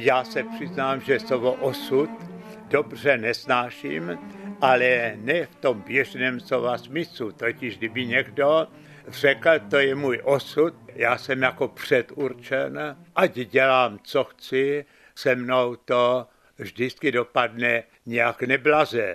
Já se přiznám, že slovo osud dobře nesnáším, ale ne v tom běžném slova smyslu. Totiž kdyby někdo řekl, to je můj osud, já jsem jako předurčen, ať dělám, co chci, se mnou to vždycky dopadne nějak neblaze.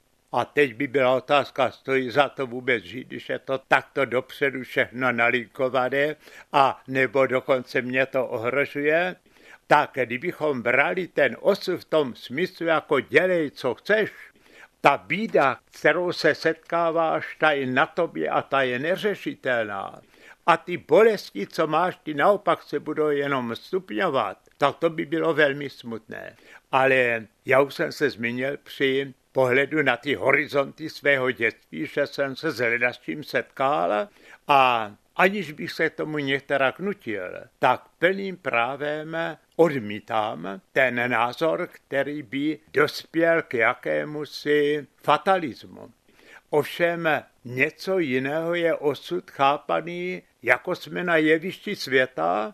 A teď by byla otázka, stojí za to vůbec žít, když je to takto dopředu všechno nalinkované, a nebo dokonce mě to ohrožuje. Tak kdybychom brali ten osud v tom smyslu jako dělej, co chceš, ta bída, kterou se setkáváš, ta je na tobě a ta je neřešitelná. A ty bolesti, co máš, ty naopak se budou jenom stupňovat. Tak to by bylo velmi smutné. Ale já už jsem se zmínil při pohledu na ty horizonty svého dětství, že jsem se s hledačím setkal a aniž bych se tomu některá nutil, tak plným právem odmítám ten názor, který by dospěl k jakémusi fatalismu. Ovšem něco jiného je osud chápaný, jako jsme na jevišti světa,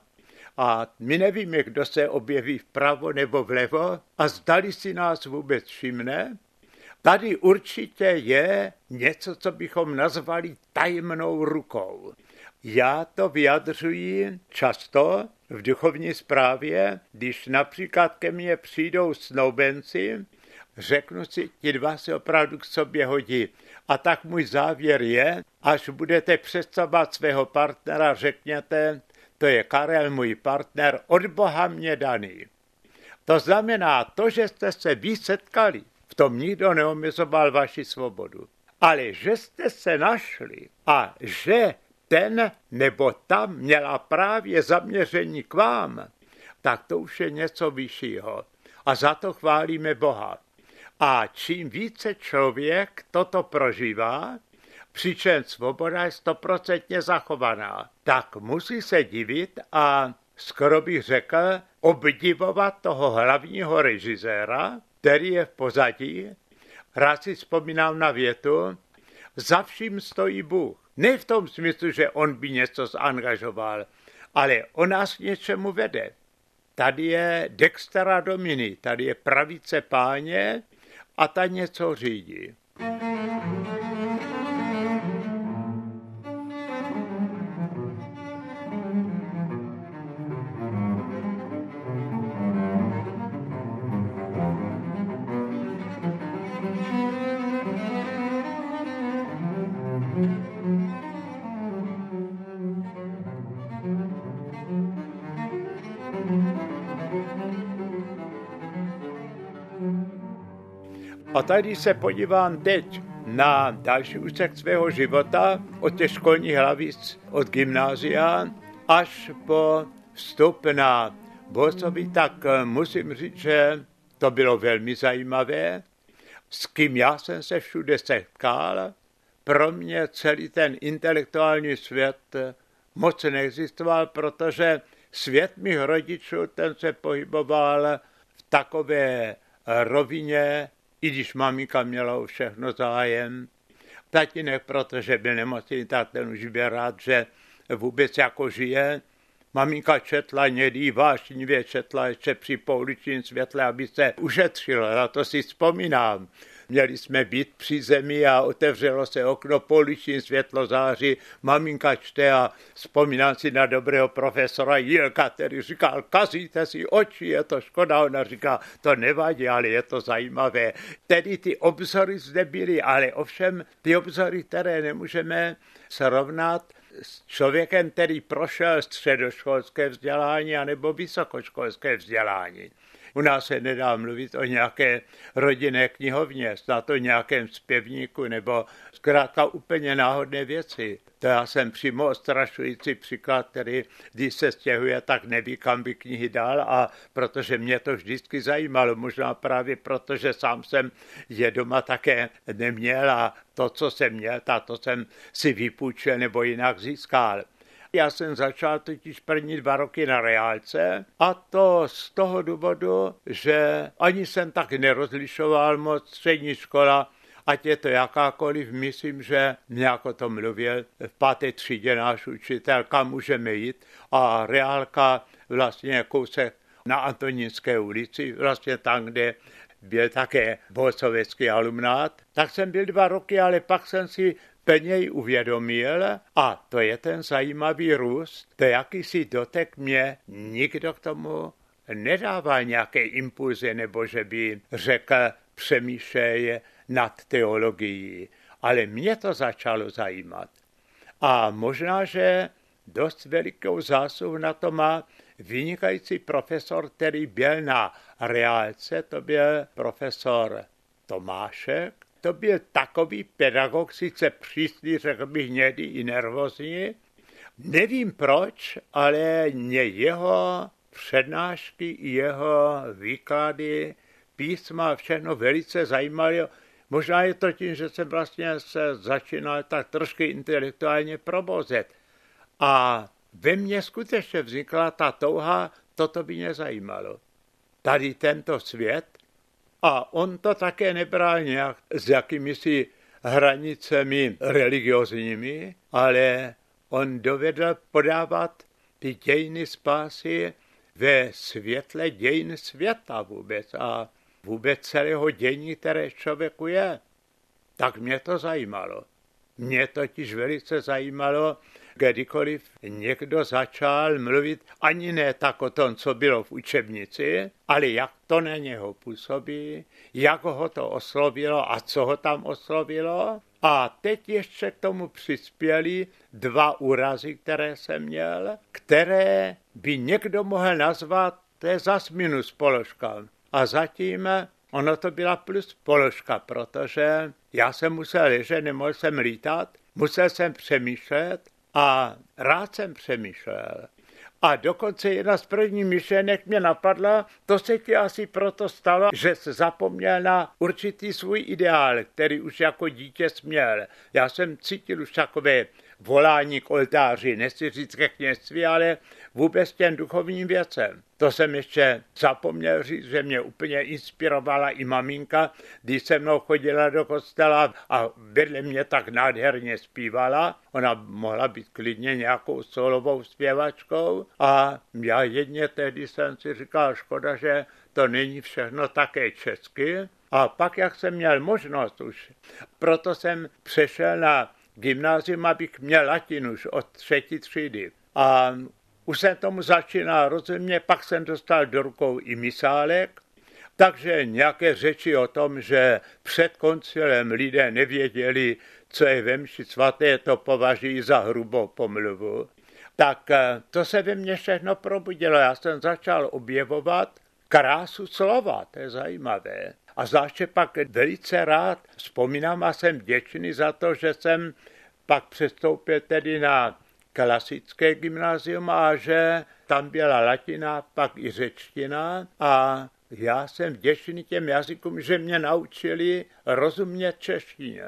a my nevíme, kdo se objeví vpravo nebo vlevo a zdali si nás vůbec všimne. Tady určitě je něco, co bychom nazvali tajemnou rukou. Já to vyjadřuji často v duchovní správě, když například ke mně přijdou snoubenci, řeknu si, ti dva se opravdu k sobě hodí. A tak můj závěr je, až budete představovat svého partnera, řekněte, to je Karel, můj partner, od Boha mě daný. To znamená to, že jste se vy setkali, v tom nikdo neomezoval vaši svobodu. Ale že jste se našli a že ten nebo ta měla právě zaměření k vám, tak to už je něco vyššího. A za to chválíme Boha. A čím více člověk toto prožívá, přičemž svoboda je 100% zachovaná, tak musí se divit a skoro bych řekl obdivovat toho hlavního režiséra, který je v pozadí. Rád si vzpomínám na větu, za vším stojí Bůh. Ne v tom smyslu, že on by něco zangažoval, ale on nás k něčemu vede. Tady je dextera domini, tady je pravice Páně a ta něco řídí. A tady se podívám teď na další úsek svého života, od těch školních hlavic, od gymnázia až po vstup na Bohosloví, tak musím říct, že to bylo velmi zajímavé. S kým já jsem se všude setkal, pro mě celý ten intelektuální svět moc neexistoval, protože svět mých rodičů, ten se pohyboval v takové rovině, i když maminka měla o všechno zájem. Tatínek, protože byl nemocný, tak ten už byl rád, že vůbec jako žije. Maminka četla někdy vášnivě, četla ještě při pouličním světle, aby se ušetřila, na to si vzpomínám. Měli jsme byt při zemi a otevřelo se okno, pouliční světlo září, maminka čte a vzpomínám si na dobrého profesora Jilka, který říkal, kazíte si oči, je to škoda, ona říká, to nevadí, ale je to zajímavé. Tedy ty obzory zde byly, ale ovšem ty obzory, které nemůžeme srovnat s člověkem, který prošel středoškolské vzdělání anebo vysokoškolské vzdělání. U nás se nedá mluvit o nějaké rodinné knihovně, snad o nějakém zpěvníku nebo zkrátka úplně náhodné věci. To já jsem přímo ostrašující příklad, který když se stěhuje, tak neví, kam by knihy dal, a protože mě to vždycky zajímalo, možná právě proto, že sám jsem je doma také neměl a to, co jsem měl, to jsem si vypůjčil nebo jinak získal. Já jsem začal totiž první 2 roky na reálce a to z toho důvodu, že ani jsem tak nerozlišoval moc střední škola, ať je to jakákoliv, myslím, že nějak o tom mluvil v 5. třídě náš učitel, kam můžeme jít, a reálka vlastně kousek na Antonínské ulici, vlastně tam, kde byl také bohoslovecký alumnát. Tak jsem byl 2 roky, ale pak jsem si plněji uvědomil, a to je ten zajímavý růst, to jakýsi dotek mě nikdo k tomu nedával nějaké impulzy, nebo že by řekl, přemýšlej nad teologií. Ale mě to začalo zajímat. A možná, že dost velikou zásluhu na to má vynikající profesor, který byl na reálce, to byl profesor Tomášek. To byl takový pedagog, sice přísný, řekl bych někdy i nervózní. Nevím proč, ale mě jeho přednášky i jeho výklady písma všechno velice zajímalo. Možná je to tím, že jsem vlastně se začínal tak trošku intelektuálně probozet. A ve mně skutečně vznikla ta touha, toto by mě zajímalo. Tady tento svět, a on to také nebral nějak s jakýmisi hranicemi religiozními, ale on dovedl podávat ty dějiny spásy ve světle dějin světa vůbec a vůbec celého dění, které člověku je. Tak mě to zajímalo. Mě totiž velice zajímalo, kdykoliv někdo začal mluvit ani ne tak o tom, co bylo v učebnici, ale jak to na něho působí, jak ho to oslovilo a co ho tam oslovilo. A teď ještě k tomu přispěly 2 úrazy, které jsem měl, které by někdo mohl nazvat, to je zas minus položka. A zatím ono to byla plus položka, protože já jsem musel ležet, nemohl jsem lítat, musel jsem přemýšlet a rád jsem přemýšlel. A dokonce jedna z prvních myšlenek mě napadla, to se ti asi proto stalo, že se zapomněl na určitý svůj ideál, který už jako dítě směl. Já jsem cítil už takové volání k oltáři, nechci říct ke kněžství, ale vůbec těm duchovním věcem. To jsem ještě zapomněl říct, že mě úplně inspirovala i maminka, když se mnou chodila do kostela a vedle mě tak nádherně zpívala. Ona mohla být klidně nějakou solovou zpěvačkou a já jedně tehdy jsem si říkal, škoda, že to není všechno také česky. A pak, jak jsem měl možnost už, proto jsem přešel na gymnázium, abych měl latinu už od 3. třídy. A už jsem tomu začínal rozumět, pak jsem dostal do rukou i misálek, takže nějaké řeči o tom, že před koncilem lidé nevěděli, co je ve mši svaté, to považují za hrubou pomluvu. Tak to se ve mně všechno probudilo. Já jsem začal objevovat krásu slova, to je zajímavé. A zvláště pak velice rád vzpomínám a jsem vděčný za to, že jsem pak přestoupil tedy na klasické gymnázium a že tam byla latina, pak i řečtina a já jsem vděčný těm jazykům, že mě naučili rozumět češtině.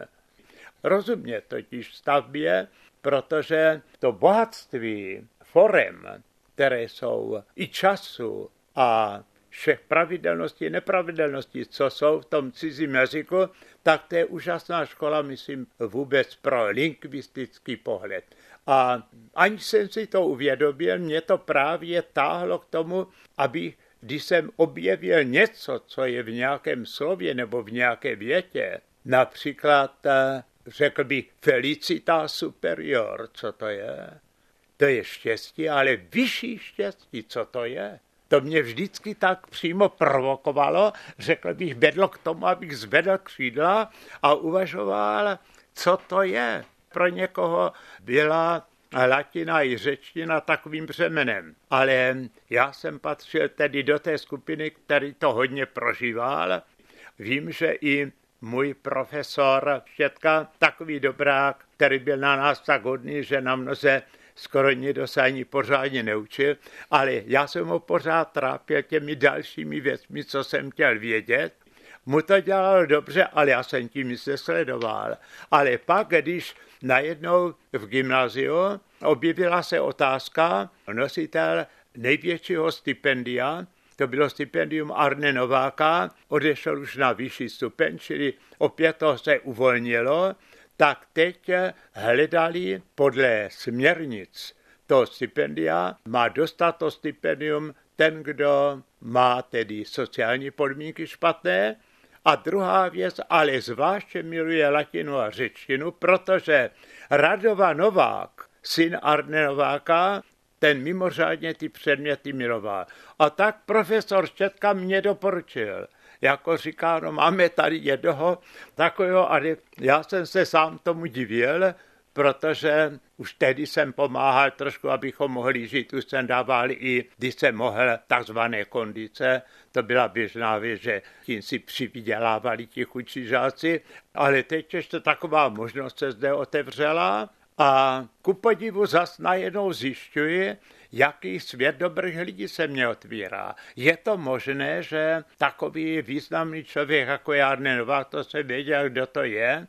Rozumět totiž stavbě, protože to bohatství forem, které jsou i času a všech pravidelností, nepravidelností, co jsou v tom cizím jazyku, tak to je úžasná škola, myslím, vůbec pro lingvistický pohled. A ani jsem si to uvědomil, mě to právě táhlo k tomu, aby když jsem objevil něco, co je v nějakém slově nebo v nějaké větě, například řekl bych felicita superior, co to je? To je štěstí, ale vyšší štěstí, co to je? To mě vždycky tak přímo provokovalo, řekl bych, vedlo k tomu, abych zvedl křídla a uvažoval, co to je. Pro někoho byla latina i řečtina takovým břemenem. Ale já jsem patřil tedy do té skupiny, který to hodně prožíval. Vím, že i můj profesor Štětka, takový dobrák, který byl na nás tak hodný, že na mnoze skoro nikdo se ani pořádně neučil, ale já jsem ho pořád trápil těmi dalšími věcmi, co jsem chtěl vědět. Mu to dělalo dobře, ale já jsem tím nic nesledoval. Ale pak, když najednou v gymnáziu objevila se otázka, nositel největšího stipendia, to bylo stipendium Arne Nováka, odešel už na vyšší stupeň, čili opět to se uvolnilo, tak teď hledali podle směrnic toho stipendia, má dostat to stipendium ten, kdo má tedy sociální podmínky špatné. A druhá věc, ale zvláště miluje latinu a řečtinu, protože Radovan Novák, syn Arne Nováka, ten mimořádně ty předměty miloval. A tak profesor Štětka mě doporučil. Jako říká, no máme tady jednoho takového, ale já jsem se sám tomu divil, protože už tehdy jsem pomáhal trošku, abychom mohli žít. Už jsem dával i, když jsem mohl, takzvané kondice. To byla běžná věc, že tím si přivydělávali ti chudší žáci. Ale teď ještě taková možnost se zde otevřela. A ku podivu zas najednou zjišťuji, jaký svět dobrých lidí se mě otvírá. Je to možné, že takový významný člověk jako Arne Novák, to se věděl, kdo to je,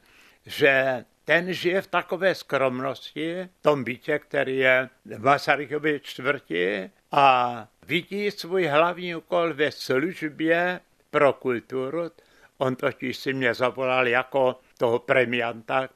že ten žije v takové skromnosti, v tom bytě, který je v Masarykově čtvrti a vidí svůj hlavní úkol ve službě pro kulturu. On totiž si mě zavolal jako toho premianta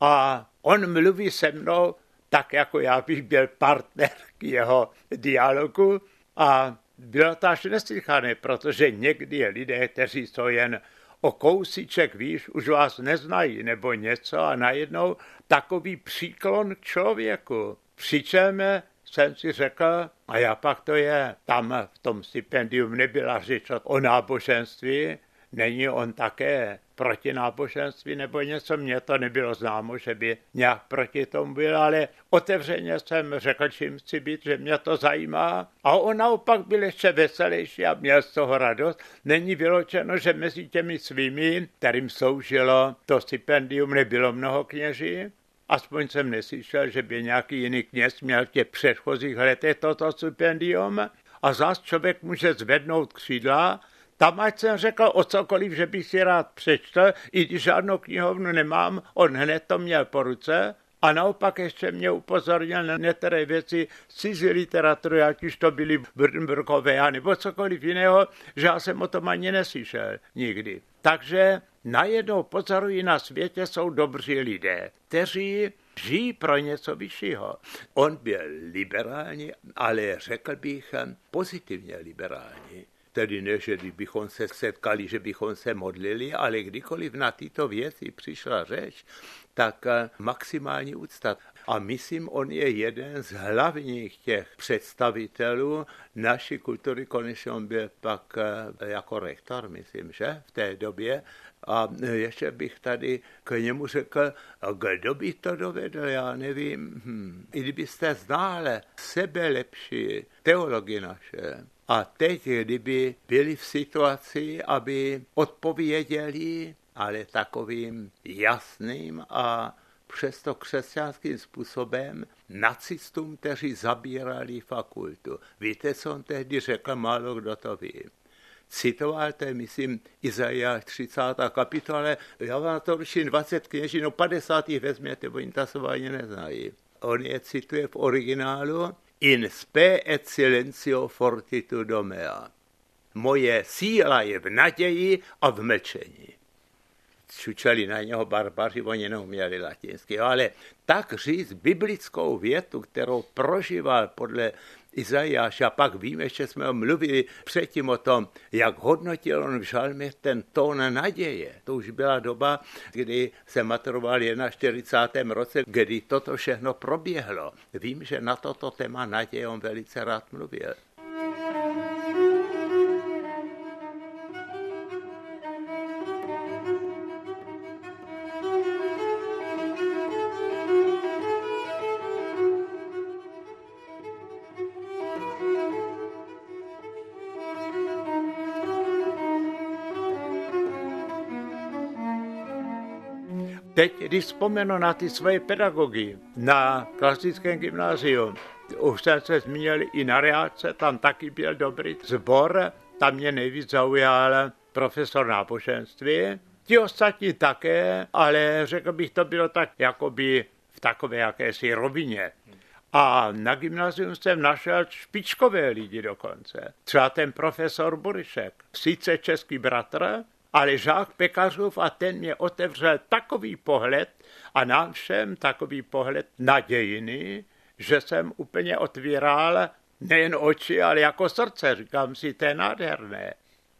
a on mluví se mnou tak, jako já bych byl partner k jeho dialogu a bylo to až neslychané, protože někdy lidé, kteří jsou jen o kousíček výš, už vás neznají nebo něco a najednou takový příklon k člověku. Přičem jsem si řekl, a já pak to je, tam v tom stipendiu nebyla řeč o náboženství, není on také proti náboženství nebo něco, mně to nebylo známo, že by nějak proti tomu byl, ale otevřeně jsem řekl, čím chci být, že mě to zajímá. A on naopak byl ještě veselější a měl z toho radost. Není vyloučeno, že mezi těmi svými, kterým sloužilo to stipendium, nebylo mnoho kněží. Aspoň jsem neslyšel, že by nějaký jiný kněz měl v těch předchozích letech toto stipendium. A zás člověk může zvednout křídla. Tam, ať jsem řekl o cokoliv, že bych si rád přečtel, i když žádnou knihovnu nemám, on hned to měl po ruce a naopak ještě mě upozornil na některé věci z cizí literatury, ať už to byly Brnbergové nebo cokoliv jiného, že já jsem o tom ani neslyšel nikdy. Takže najednou pozorují na světě jsou dobří lidé, kteří žijí pro něco vyššího. On byl liberální, ale řekl bych pozitivně liberální. Tedy ne, že kdybychom se setkali, že bychom se modlili, ale kdykoliv na tyto věci přišla řeč, tak maximální úcta. A myslím, on je jeden z hlavních těch představitelů naší kultury, konečně on byl pak jako rektor, myslím, že v té době. A ještě bych tady k němu řekl, kdo by to dovedl, já nevím. I kdybyste znali sebe lepší teology naše, a teď, kdyby byli v situaci, aby odpověděli, ale takovým jasným a přesto křesťanským způsobem nacistům, kteří zabírali fakultu. Víte, co on tehdy řekl, málo kdo to ví. Citoval, to je, myslím, Izajáš 30. kapitole, já vám to ruším 20 kněží, no 50 jich vezměte, oni to se ani neznají. On je cituje v originálu, in spe et silencio fortitudo mea. Moje síla je v naději a v mlčení. Čučeli na něho barbaři, oni neuměli latinsky, ale tak říct biblickou větu, kterou prožíval podle Izajáše, a pak víme, že jsme mluvili předtím o tom, jak hodnotil on v žalmě ten tón naděje. To už byla doba, kdy se maturoval v 41. roce, kdy toto všechno proběhlo. Vím, že na toto téma naděje on velice rád mluvil. Teď, když vzpomenu na ty svoje pedagogy na klasickém gymnáziu, už jsem se zmínil i na reálce, tam taky byl dobrý sbor, tam mě nejvíc zaujal profesor náboženství. Ti ostatní také, ale řekl bych, to bylo tak jakoby v takové jakési rovině. A na gymnázium jsem našel špičkové lidi dokonce. Třeba ten profesor Burišek, sice český bratr, ale Žák Pekařův, a ten mě otevřel takový pohled a nám všem takový pohled na dějiny, že jsem úplně otvíral Nejen oči, ale jako srdce. Říkám si, to je nádherné.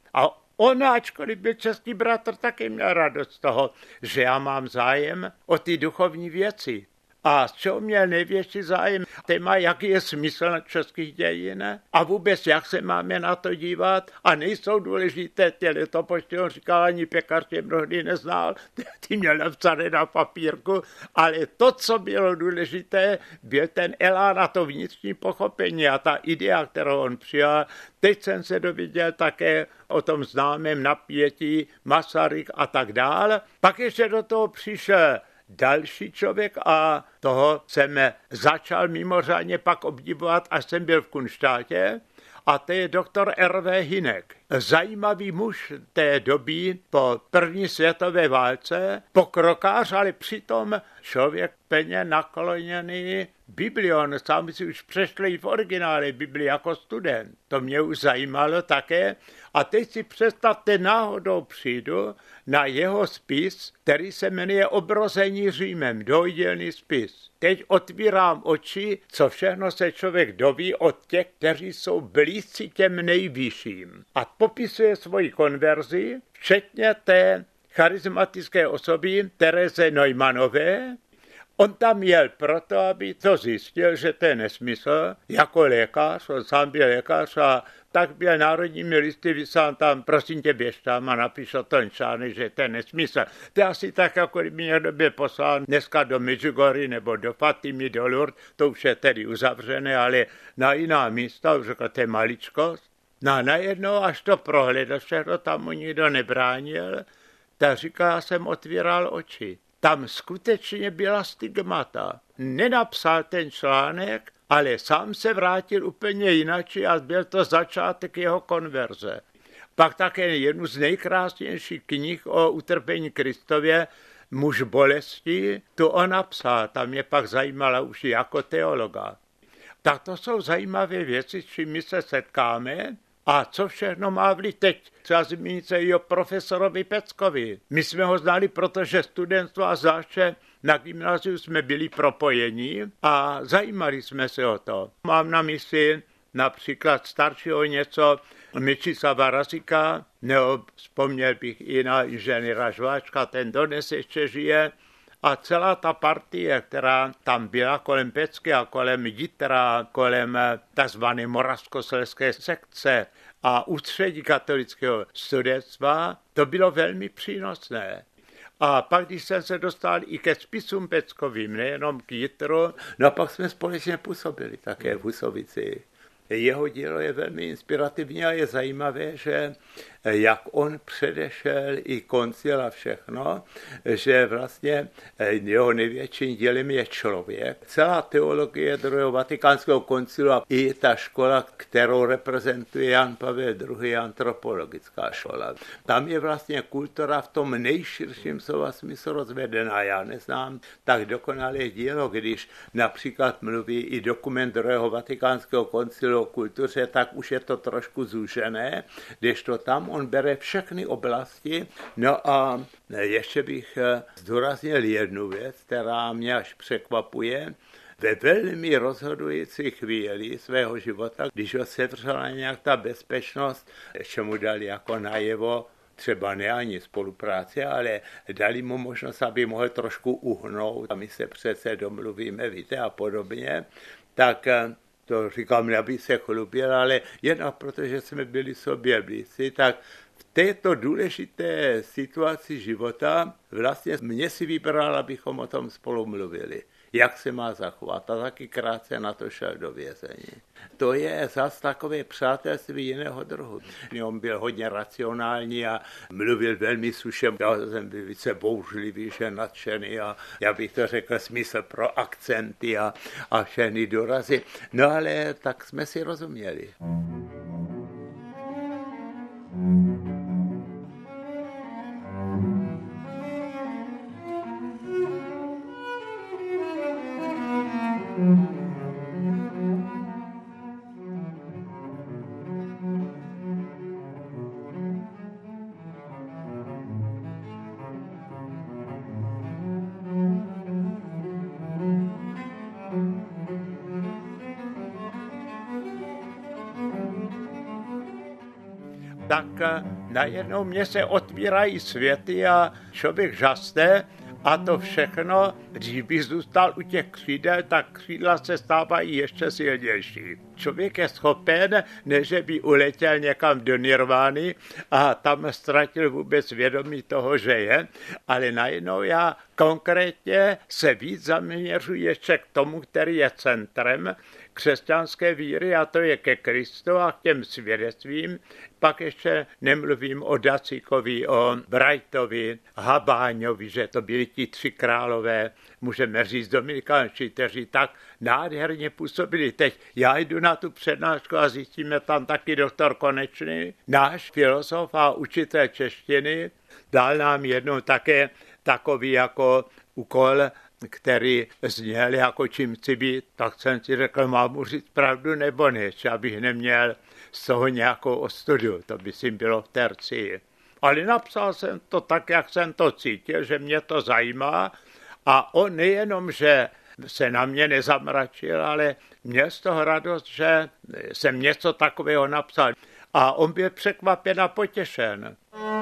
A on, ačkoliv byl český bratr, taky měl radost z toho, že já mám zájem o ty duchovní věci. A z čeho měl největší zájem? Téma, jaký je smysl na českých dějin a vůbec, jak se máme na to dívat. A nejsou důležité ty letopočty, on říkal, ani pekař je mnohdy neznal, ty měl napsané na papírku, ale to, co bylo důležité, byl ten elán a to vnitřní pochopení a ta idea, kterou on přijal. Teď jsem se dověděl také o tom známém napětí Masaryk a tak dál. Pak ještě do toho přišel další člověk a toho jsem začal mimořádně pak obdivovat, až jsem byl v Kunštátě. A to je doktor R.V. Hynek. Zajímavý muž té doby po první světové válce, pokrokář, ale přitom člověk plně nakloněný Biblii. On sám si už přešel i v originále Biblii jako student. To mě už zajímalo také. A teď si představte, náhodou přijdu na jeho spis, který se jmenuje Obrození Římem, dvojdělný spis. Teď otvírám oči, co všechno se člověk doví od těch, kteří jsou blízcí těm nejvyšším. A popisuje svoji konverzi, včetně té charismatické osoby Terezy Neumannové. On tam jel proto, aby to zjistil, že to je nesmysl, jako lékař, on sám byl lékař a tak byl národními listy vysán tam, prosím tě, běž tam a napiš o ten článek, že to je nesmysl. To je asi tak, jako kdyby někdo byl poslán dneska do Medjugorje nebo do Fatimy, do Lourdes, to už je tedy uzavřené, ale na jiná místa, už řekl, to je maličkost. No a najednou, až to prohledl, všechno tam mu nikdo nebránil, tak říká, já jsem otvíral oči. Tam skutečně byla stigmata. Nenapsal ten článek, ale sám se vrátil úplně jinak a byl to začátek jeho konverze. Pak také jednu z nejkrásnějších knih o utrpení Kristově, Muž bolesti, tu on napsal, tam mě pak zajímala už jako teologa. Tak to jsou zajímavé věci, s čím my se setkáme. A co všechno má vliv teď? Třeba zmínit se i o profesorovi Peckovi. My jsme ho znali, protože studentstvo a zvláště na gymnáziu jsme byli propojení a zajímali jsme se o to. Mám na mysli například staršího něco Mieczysława Razika, nebo vzpomněl bych i na inženýra Žváčka, ten dodnes ještě žije. A celá ta partie, která tam byla kolem Pecky a kolem Jitra, kolem tzv. Moravskoslezské sekce a ústředí katolického studentstva, to bylo velmi přínosné. A pak, když jsem se dostal i ke spisům Peckovým, nejenom k Jitru, no a pak jsme společně působili také v Husovici. Jeho dílo je velmi inspirativní a je zajímavé, že jak on předešel i koncil a všechno, že vlastně jeho největším dílem je člověk. Celá teologie druhého vatikánského koncilu a i ta škola, kterou reprezentuje Jan Pavel II. Antropologická škola. Tam je vlastně kultura v tom nejširším slova smyslu rozvedená. Já neznám tak dokonalé dílo, když například mluví i dokument druhého vatikánského koncilu o kultuře, tak už je to trošku zúžené, kdežto tam on bere všechny oblasti. No a ještě bych zdůraznil jednu věc, která mě až překvapuje. Ve velmi rozhodující chvíli svého života, když ho sevřela nějak ta bezpečnost, čemu dali jako najevo, třeba ne ani spolupráce, ale dali mu možnost, aby mohl trošku uhnout. A my se přece domluvíme, víte, a podobně. Tak to říkám, aby se chlubil, ale jen protože jsme byli sobě blízci, tak v této důležité situaci života vlastně mě si vybral, abychom o tom spolu mluvili. Jak se má zachovat. A taky krátce na to šel do vězení. To je zas takové přátelství jiného druhu. On byl hodně racionální a mluvil velmi sušem. Já jsem byl více bouřlivý, že nadšený a já bych to řekl smysl pro akcenty a všechny dorazy. No ale tak jsme si rozuměli. tak najednou mě se otvírají světy a člověk žasne. A to všechno, když bych zůstal u těch křídel, tak křídla se stávají ještě silnější. Člověk je schopen, ne že by uletěl někam do nirvány a tam ztratil vůbec vědomí toho, že je, ale najednou já konkrétně se víc zaměřuji ještě k tomu, který je centrem křesťanské víry, a to je ke Kristu a k těm svědectvím. Pak ještě nemluvím o Dacíkovi, o Brightovi, Habáňovi, že to byli ti tři králové, můžeme říct Dominikánči, kteří tak nádherně působili. Teď já jdu na tu přednášku a zjistíme tam taky doktor Konečný, náš filozof a učitel češtiny, dal nám jednou také takový jako úkol, který zněl jako čím chci být, tak jsem si řekl, mám mu říct pravdu nebo ne, abych neměl z toho nějakou ostudu, to by si bylo v tercii. Ale napsal jsem to tak, jak jsem to cítil, že mě to zajímá a on nejenom, že se na mě nezamračil, ale měl z toho radost, že jsem něco takového napsal. A on byl překvapen a potěšen.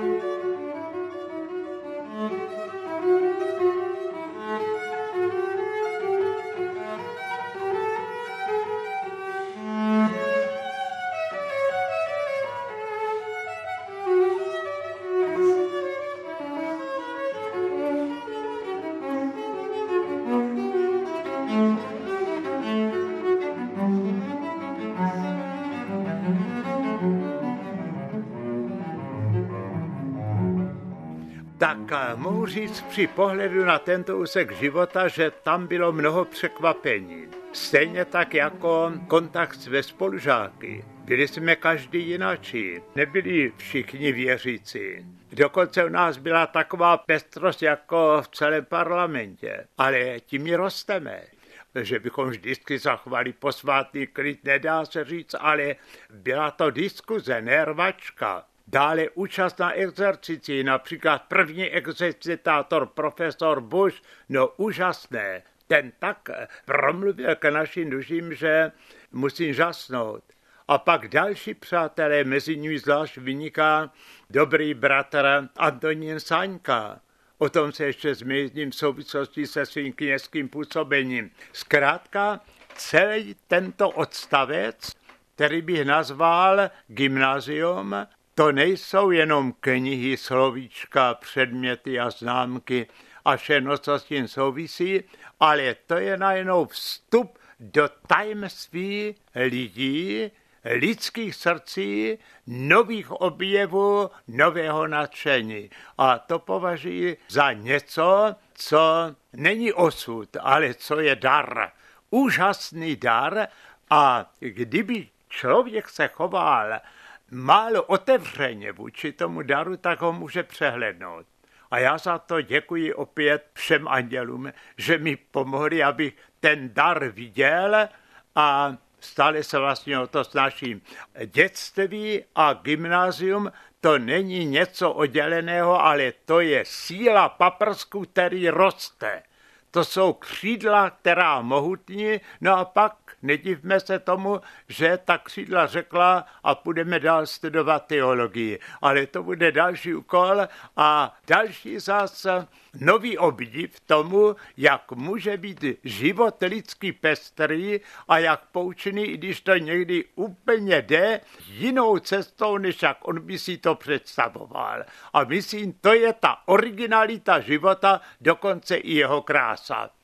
Tak mohu říct při pohledu na tento úsek života, že tam bylo mnoho překvapení. Stejně tak jako kontakt ve spolužáky. Byli jsme každý jinačí, nebyli všichni věřící. Dokonce u nás byla taková pestrost jako v celém parlamentě. Ale tím my rosteme. Že bychom vždycky zachovali posvátný klid, nedá se říct, ale byla to diskuze, ne rvačka. Dále účast na exercici, například první exercitátor profesor Bush, no úžasné. Ten tak promluvil k našim duším, že musím žasnout. A pak další přátelé, mezi nimi zvlášť vyniká dobrý bratr Antonín Sáňka. O tom se ještě zmíním v souvislosti se svým kněžským působením. Zkrátka celý tento odstavec, který bych nazval gymnázium, to nejsou jenom knihy, slovíčka, předměty a známky a všechno, co s tím souvisí, ale to je najednou vstup do tajemství lidí, lidských srdcí, nových objevů, nového nadšení. A to považuji za něco, co není osud, ale co je dar. Úžasný dar a kdyby člověk se choval málo otevřeně vůči tomu daru, tak ho může přehlednout. A já za to děkuji opět všem andělům, že mi pomohli, abych ten dar viděl a stále se vlastně o to snažím. Dětství a gymnázium to není něco odděleného, ale to je síla paprsku, který roste. To jsou křídla, která mohutní, no a pak nedivme se tomu, že ta křídla řekla a půjdeme dál studovat teologii. Ale to bude další úkol a další zase nový obdiv tomu, jak může být život lidský pestrý a jak poučený, i když to někdy úplně jde jinou cestou, než jak on by si to představoval. A myslím, to je ta originalita života, dokonce i jeho krása.